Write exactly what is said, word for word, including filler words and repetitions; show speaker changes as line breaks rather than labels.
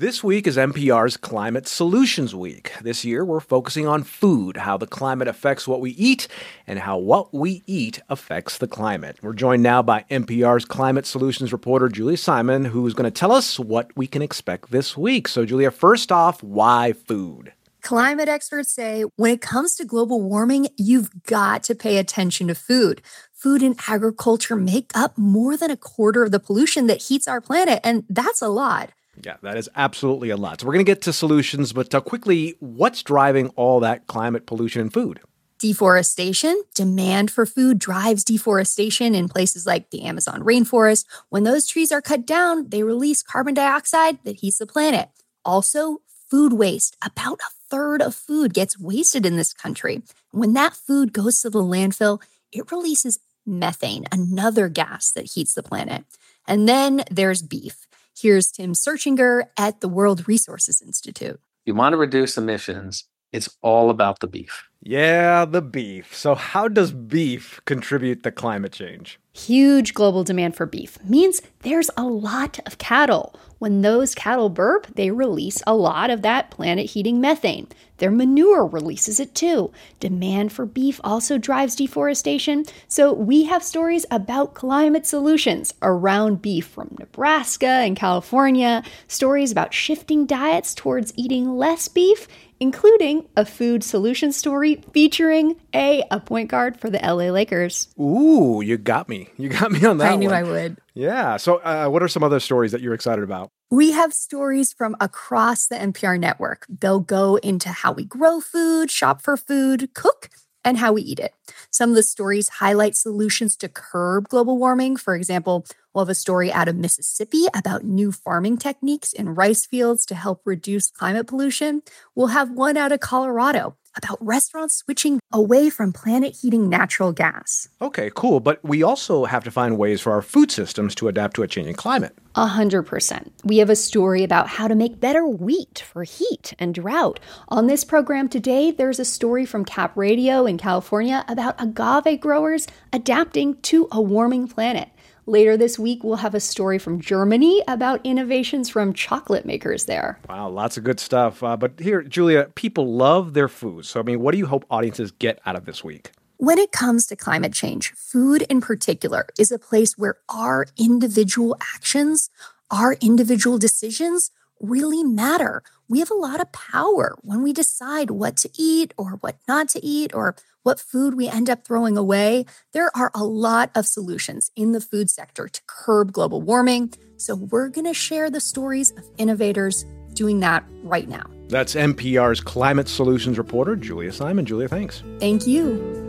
This week is N P R's Climate Solutions Week. This year, we're focusing on food, how the climate affects what we eat, and how what we eat affects the climate. We're joined now by N P R's Climate Solutions reporter, Julia Simon, who's going to tell us what we can expect this week. So, Julia, first off, why food?
Climate experts say when it comes to global warming, you've got to pay attention to food. Food and agriculture make up more than a quarter of the pollution that heats our planet, and that's a lot.
Yeah, that is absolutely a lot. So we're going to get to solutions, but uh, quickly, what's driving all that climate pollution in food?
Deforestation. Demand for food drives deforestation in places like the Amazon rainforest. When those trees are cut down, they release carbon dioxide that heats the planet. Also, food waste. About a third of food gets wasted in this country. When that food goes to the landfill, it releases methane, another gas that heats the planet. And then there's beef. Here's Tim Searchinger at the World Resources Institute.
You want to reduce emissions, it's all about the beef.
Yeah, the beef. So how does beef contribute to climate change?
Huge global demand for beef means there's a lot of cattle. When those cattle burp, they release a lot of that planet-heating methane. Their manure releases it too. Demand for beef also drives deforestation. So we have stories about climate solutions around beef from Nebraska and California, stories about shifting diets towards eating less beef, including a food solution story featuring a, a point guard for the L A Lakers.
Ooh, you got me. You got me on that one.
I knew I would.
Yeah. So uh, what are some other stories that you're excited about?
We have stories from across the N P R network. They'll go into how we grow food, shop for food, cook, and how we eat it. Some of the stories highlight solutions to curb global warming. For example, we'll have a story out of Mississippi about new farming techniques in rice fields to help reduce climate pollution. We'll have one out of Colorado about restaurants switching away from planet-heating natural gas.
Okay, cool. But we also have to find ways for our food systems to adapt to a changing climate.
A hundred percent. We have a story about how to make better wheat for heat and drought. On this program today, there's a story from Cap Radio in California about agave growers adapting to a warming planet. Later this week, we'll have a story from Germany about innovations from chocolate makers there.
Wow, lots of good stuff. Uh, but here, Julia, people love their food. So, I mean, what do you hope audiences get out of this week?
When it comes to climate change, food in particular is a place where our individual actions, our individual decisions really matter. We have a lot of power when we decide what to eat or what not to eat or what food we end up throwing away. There are a lot of solutions in the food sector to curb global warming. So we're going to share the stories of innovators doing that right now.
That's N P R's Climate Solutions reporter, Julia Simon. Julia, thanks.
Thank you.